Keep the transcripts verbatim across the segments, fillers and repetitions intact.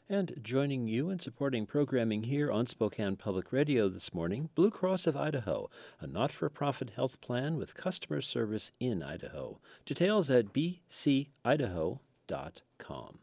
And joining you in supporting programming here on Spokane Public Radio this morning, Blue Cross of Idaho, a not-for-profit health plan with customer service in Idaho. Details at b c idaho dot com.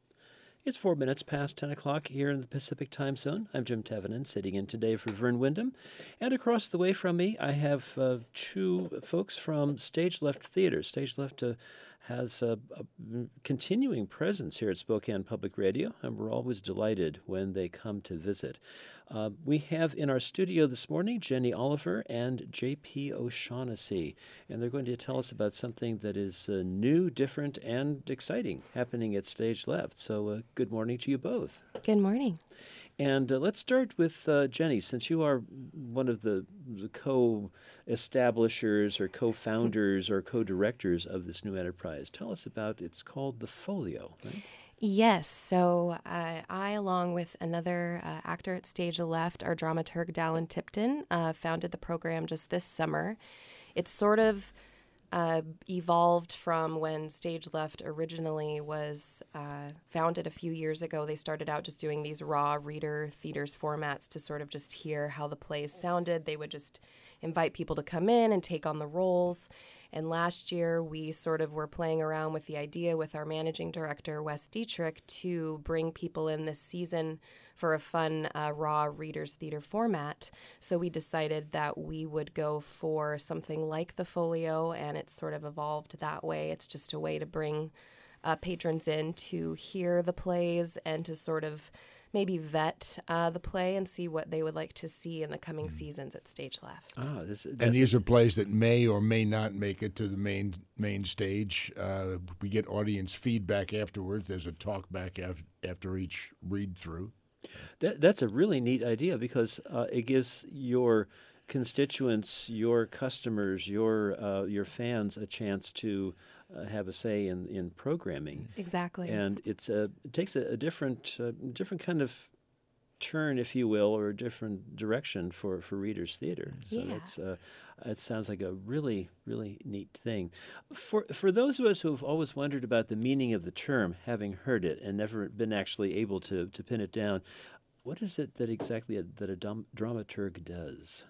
It's four minutes past ten o'clock here in the Pacific Time Zone. I'm Jim Tevenin, sitting in today for Vern Wyndham. And across the way from me, I have uh, two folks from Stage Left Theater. Stage Left uh, has a, a continuing presence here at Spokane Public Radio, and we're always delighted when they come to visit. Uh, we have in our studio this morning Jenny Oliver and J P O'Shaughnessy, and they're going to tell us about something that is uh, new, different, and exciting happening at Stage Left. So uh, good morning to you both. Good morning. And uh, let's start with uh, Jenny, since you are one of the, the co-establishers or co-founders or co-directors of this new enterprise. Tell us about, it's called The Folio, right? Yes. So uh, I, along with another uh, actor at Stage Left, our dramaturg Dallin Tipton, uh, founded the program just this summer. It's sort of uh, evolved from when Stage Left originally was uh, founded a few years ago. They started out just doing these raw reader theaters formats to sort of just hear how the plays sounded. They would just invite people to come in and take on the roles. And last year, we sort of were playing around with the idea with our managing director, Wes Dietrich, to bring people in this season for a fun, uh, raw Readers Theater format. So we decided that we would go for something like the Folio, and it's sort of evolved that way. It's just a way to bring uh, patrons in to hear the plays and to sort of maybe vet uh, the play and see what they would like to see in the coming seasons at Stage Left. Ah, this, and these are plays that may or may not make it to the main main stage. Uh, we get audience feedback afterwards. There's a talk back af- after each read-through. That, that's a really neat idea because uh, it gives your constituents, your customers, your uh, your fans a chance to uh, have a say in, in programming. Exactly. And it's a, it takes a, a different uh, different kind of turn, if you will, or a different direction for, for Readers Theater. So Yeah. that's uh, it sounds like a really, really neat thing. For for those of us who have always wondered about the meaning of the term, having heard it and never been actually able to, to pin it down, what is it that exactly a, that a dom- dramaturg does?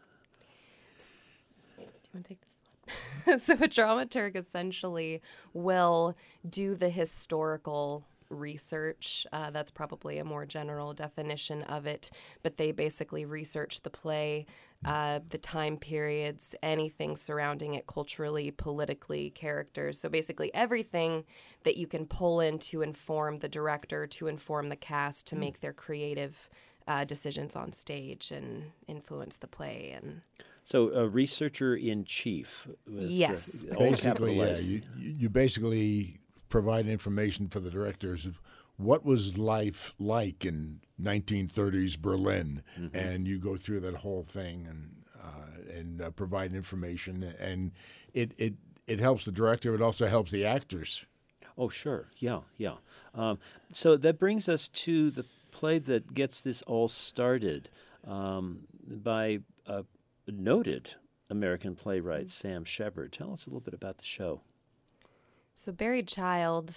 Do you want to take this one? So a dramaturg essentially will do the historical research. Uh, that's probably a more general definition of it, but they basically research the play, uh, the time periods, anything surrounding it culturally, politically, characters. So basically everything that you can pull in to inform the director, to inform the cast, to make their creative uh, decisions on stage and influence the play. And So a researcher in chief. with, uh, Yes. all Basically, yeah, capitalized. you, you basically provide information for the directors. What was life like in nineteen thirties Berlin? Mm-hmm. And you go through that whole thing and uh, and uh, provide information. And it, it, it helps the director. It also helps the actors. Oh, sure. Yeah, yeah. Um, so that brings us to the play that gets this all started um, by a noted American playwright, Sam Shepard. Tell us a little bit about the show. So Buried Child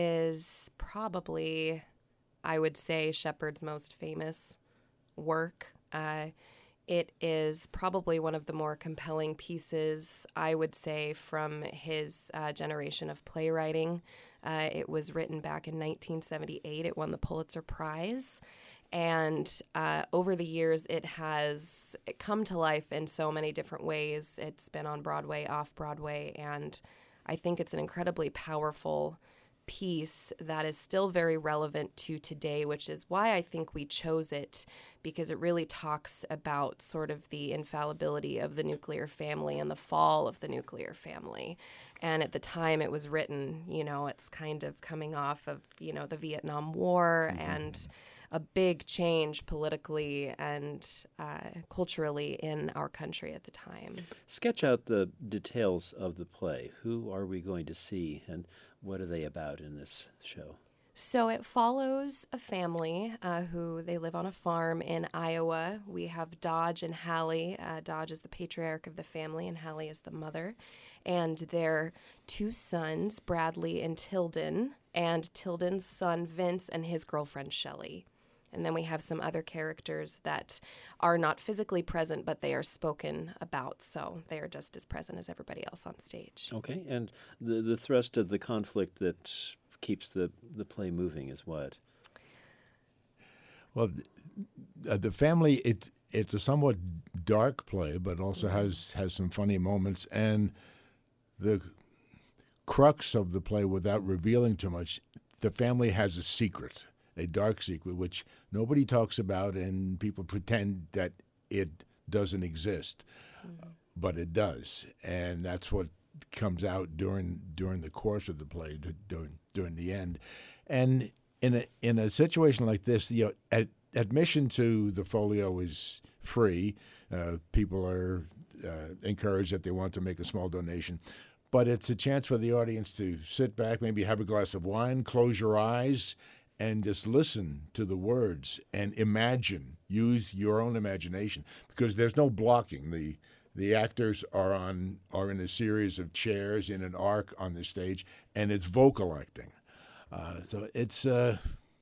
is probably, I would say, Shepard's most famous work. Uh, it is probably one of the more compelling pieces, I would say, from his uh, generation of playwriting. Uh, it was written back in nineteen seventy-eight. It won the Pulitzer Prize. And uh, over the years, it has come to life in so many different ways. It's been on Broadway, off Broadway, and I think it's an incredibly powerful piece that is still very relevant to today, which is why I think we chose it, because it really talks about sort of the infallibility of the nuclear family and the fall of the nuclear family. And at the time it was written, you know, it's kind of coming off of, you know, the Vietnam War mm-hmm. and a big change politically and uh, culturally in our country at the time. Sketch out the details of the play. Who are we going to see, and what are they about in this show? So it follows a family uh, who they live on a farm in Iowa. We have Dodge and Hallie. Uh, Dodge is the patriarch of the family, and Hallie is the mother. and their two sons, Bradley and Tilden, and Tilden's son, Vince, and his girlfriend, Shelley. And then we have some other characters that are not physically present, but they are spoken about, so they are just as present as everybody else on stage. Okay, and the the thrust of the conflict that keeps the, the play moving is what? Well, uh, the family, it, it's a somewhat dark play, but also has, has some funny moments. And the crux of the play, without revealing too much, the family has a secret, a dark secret, which nobody talks about, and people pretend that it doesn't exist. Mm-hmm. But it does. And that's what comes out during during the course of the play, during, during the end. And in a in a situation like this, you know, ad, admission to the folio is free. Uh, people are uh, encouraged if they want to make a small donation, but it's a chance for the audience to sit back, maybe have a glass of wine, close your eyes, and just listen to the words and imagine. Use your own imagination, because there's no blocking. The the actors are on are in a series of chairs in an arc on the stage, and it's vocal acting. Uh, so it's uh,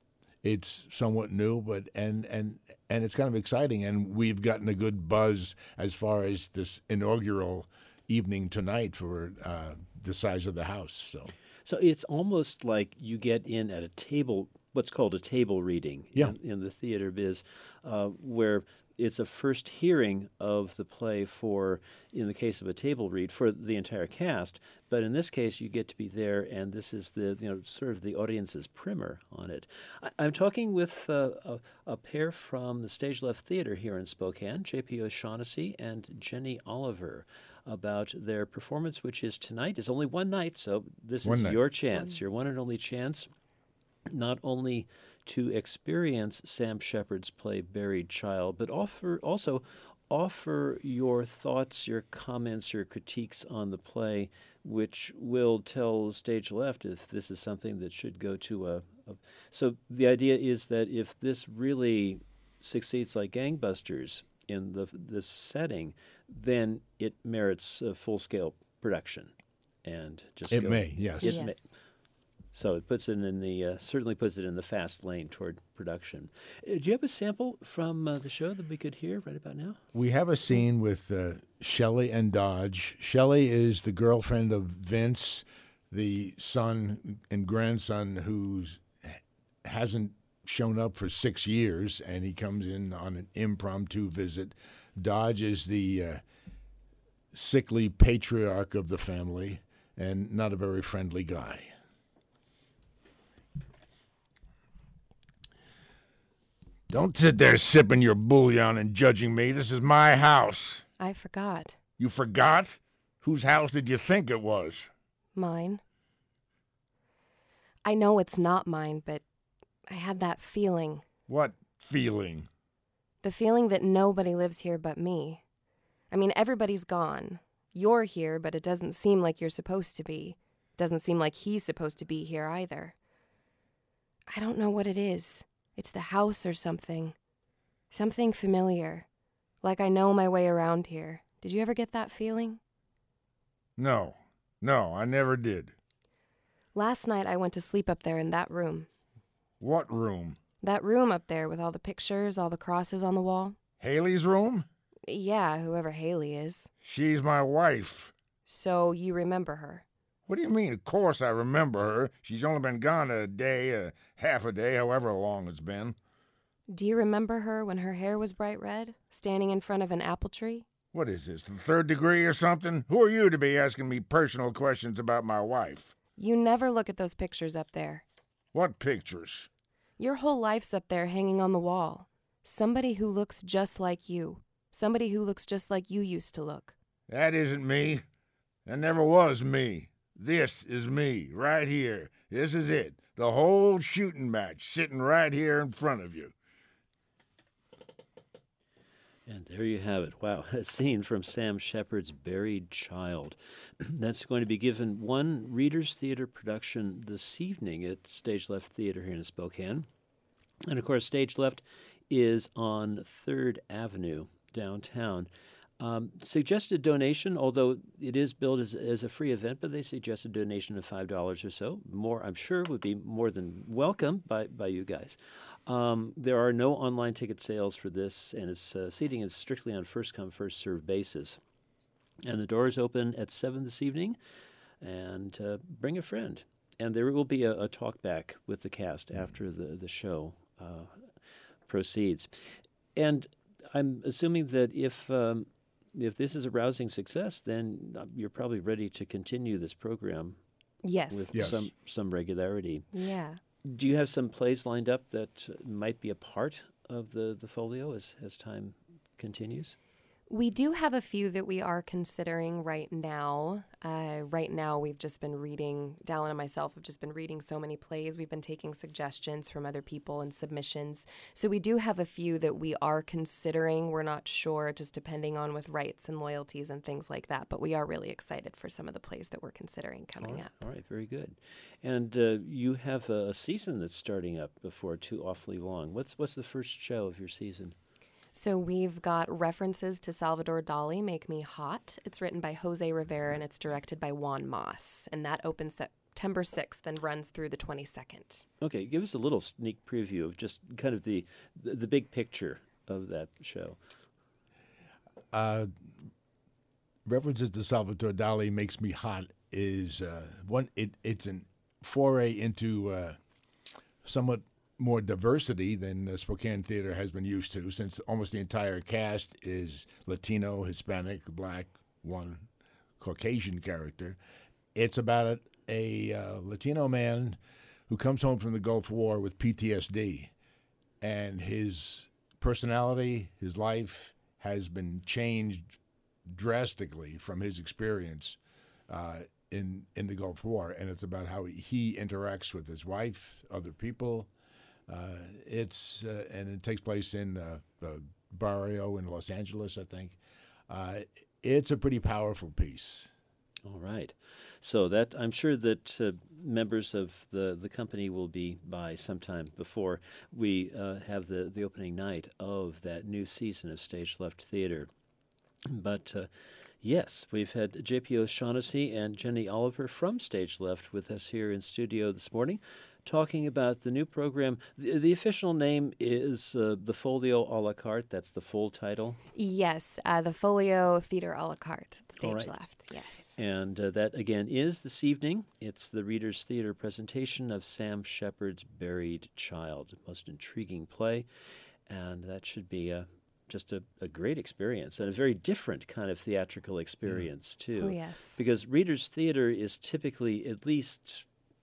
it's somewhat new, but and and and it's kind of exciting, and we've gotten a good buzz as far as this inaugural evening tonight for uh, the size of the house. So, so it's almost like you get in at a table, what's called a table reading yeah. in, in the theater biz, uh, where it's a first hearing of the play for, in the case of a table read, for the entire cast. But in this case, you get to be there, and this is the, you know, sort of the audience's primer on it. I, I'm talking with uh, a, a pair from the Stage Left Theater here in Spokane, J P O'Shaughnessy and Jenny Oliver, about their performance, which is tonight. It's only one night, so this one is night. your chance, your one and only chance, not only to experience Sam Shepard's play Buried Child, but offer also offer your thoughts, your comments, your critiques on the play, which will tell Stage Left if this is something that should go to a, a... So the idea is that if this really succeeds like gangbusters in the this setting, then it merits a full-scale production. And just it go, may, yes. It yes. may. So it puts it in the uh, certainly puts it in the fast lane toward production. Uh, do you have a sample from uh, the show that we could hear right about now? We have a scene with uh, Shelley and Dodge. Shelley is the girlfriend of Vince, the son and grandson who hasn't shown up for six years, and he comes in on an impromptu visit. Dodge is the uh, sickly patriarch of the family and not a very friendly guy. Don't sit there sipping your bouillon and judging me. This is my house. I forgot. You forgot? Whose house did you think it was? Mine. I know it's not mine, but I had that feeling. What feeling? The feeling that nobody lives here but me. I mean, everybody's gone. You're here, but it doesn't seem like you're supposed to be. Doesn't seem like he's supposed to be here either. I don't know what it is. It's the house or something. Something familiar. Like I know my way around here. Did you ever get that feeling? No. No, I never did. Last night I went to sleep up there in that room. What room? That room up there with all the pictures, all the crosses on the wall. Haley's room? Yeah, whoever Haley is. She's my wife. So you remember her? What do you mean? Of course I remember her. She's only been gone a day, a half a day, however long it's been. Do you remember her when her hair was bright red, standing in front of an apple tree? What is this, the third degree or something? Who are you to be asking me personal questions about my wife? You never look at those pictures up there. What pictures? Your whole life's up there hanging on the wall. Somebody who looks just like you. Somebody who looks just like you used to look. That isn't me. That never was me. This is me, right here. This is it. The whole shooting match sitting right here in front of you. And there you have it. Wow, a scene from Sam Shepard's Buried Child. That's going to be given one Reader's Theater production this evening at Stage Left Theater here in Spokane. And, of course, Stage Left is on third Avenue downtown. Um, suggested donation, although it is billed as, as a free event, but they suggest a donation of five dollars or so. More, I'm sure, would be more than welcome by, by you guys. Um, there are no online ticket sales for this, and its uh, seating is strictly on first-come, first-served basis. And the doors open at seven this evening, and uh, bring a friend. And there will be a, a talk back with the cast after the, the show uh, proceeds. And I'm assuming that if... Um, If this is a rousing success, then you're probably ready to continue this program Yes. with Yes. some some regularity. Yeah. Do you have some plays lined up that might be a part of the, the folio as, as time continues? We do have a few that we are considering right now. Uh, right now, we've just been reading, Dallin and myself have just been reading so many plays. We've been taking suggestions from other people and submissions. So we do have a few that we are considering. We're not sure, just depending on with rights and loyalties and things like that. But we are really excited for some of the plays that we're considering coming All right, up. all right, very good. And uh, you have a season that's starting up before too awfully long. What's what's the first show of your season? So we've got references to Salvador Dali, Make Me Hot. It's written by Jose Rivera and it's directed by Juan Mas. And that opens September sixth and runs through the twenty-second. Okay, give us a little sneak preview of just kind of the the, the big picture of that show. Uh, references to Salvatore Dali Makes Me Hot is uh, one. It, it's an foray into uh, somewhat more diversity than the Spokane theater has been used to, since almost the entire cast is Latino, Hispanic, Black, one Caucasian character. It's about a, a uh, Latino man who comes home from the Gulf War with P T S D, and his personality, his life has been changed drastically from his experience uh, in in the Gulf War, and it's about how he interacts with his wife, other people. Uh, it's uh, and it takes place in uh, uh, Barrio in Los Angeles, I think. Uh, it's a pretty powerful piece. All right. So that I'm sure that uh, members of the, the company will be by sometime before we uh, have the, the opening night of that new season of Stage Left Theater. But uh, yes, we've had J P O'Shaughnessy and Jenny Oliver from Stage Left with us here in studio this morning, talking about the new program. The, the official name is uh, the Folio a la carte. That's the full title. Yes, uh, the Folio Theater a la carte, Stage right. Left, yes. And uh, that, again, is this evening. It's the Reader's Theater presentation of Sam Shepard's Buried Child, most intriguing play. And that should be a, just a, a great experience and a very different kind of theatrical experience, too. Oh, yes. Because Reader's Theater is typically at least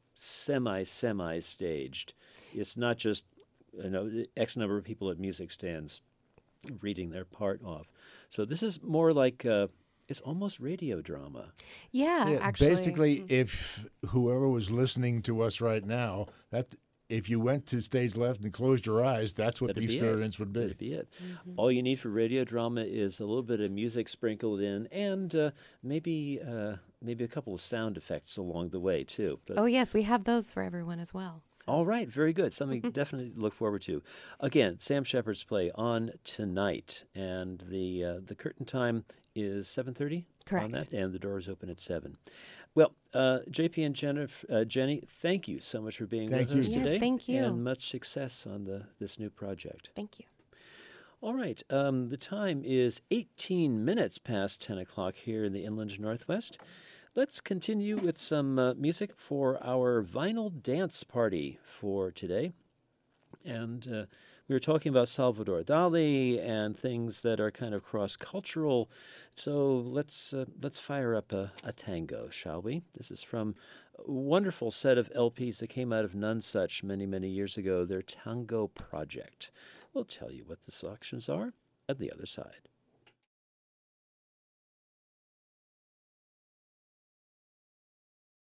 semi-semi staged. It's not just, you know, X number of people at music stands reading their part off. So this is more like uh, it's almost radio drama. Yeah, Yeah, actually. basically, if whoever was listening to us right now, that if you went to Stage Left and closed your eyes, that's what That'd the be experience it. would be. That'd be it. All you need for radio drama is a little bit of music sprinkled in, and uh, maybe uh, maybe a couple of sound effects along the way too. But Oh, yes, we have those for everyone as well. So. all right, very good. Something definitely to look forward to. Again, Sam Shepard's play on tonight, and the uh, the curtain time is seven thirty. On Correct. that, and the doors open at seven. Well, uh, J P and Jennifer, uh, Jenny, thank you so much for being Thank with you. us Yes, today. thank you. And much success on the this new project. Thank you. All right, um, the time is eighteen minutes past ten o'clock here in the Inland Northwest. Let's continue with some uh, music for our vinyl dance party for today. And uh, we were talking about Salvador Dali and things that are kind of cross-cultural. So let's uh, let's fire up a, a tango, shall we? This is from a wonderful set of L Ps that came out of None Such many, many years ago, their Tango Project. We'll tell you what the selections are at the other side.